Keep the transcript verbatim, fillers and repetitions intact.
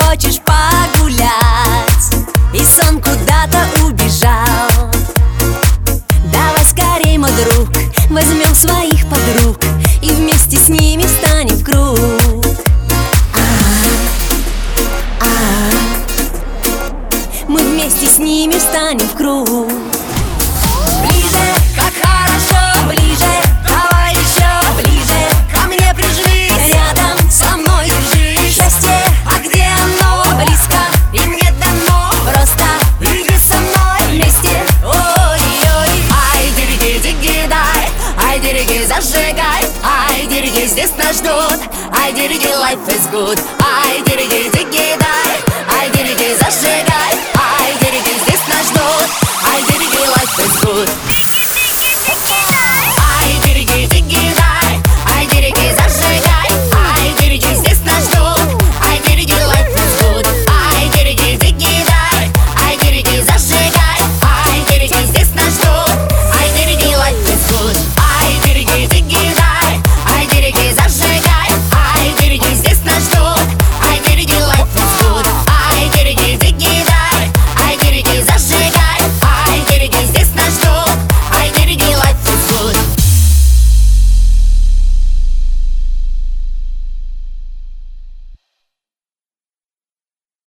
хочешь погулять, и сон куда-то убежал. Давай скорей, мой друг, возьмем своих подруг и вместе с ними встанем в круг. А-а-а. Мы вместе с ними встанем в круг. Ближе, как хорошо, ближе, давай еще ближе, ко мне прижмись, рядом со мной держись. Счастье, а где оно? Близко, и мне дано. Просто иди со мной вместе. Ой-ой, ай, дириги, диги, дай, ай, дириги, зажигай, ай, дириги, здесь нас ждут, ай, дириги, life is good.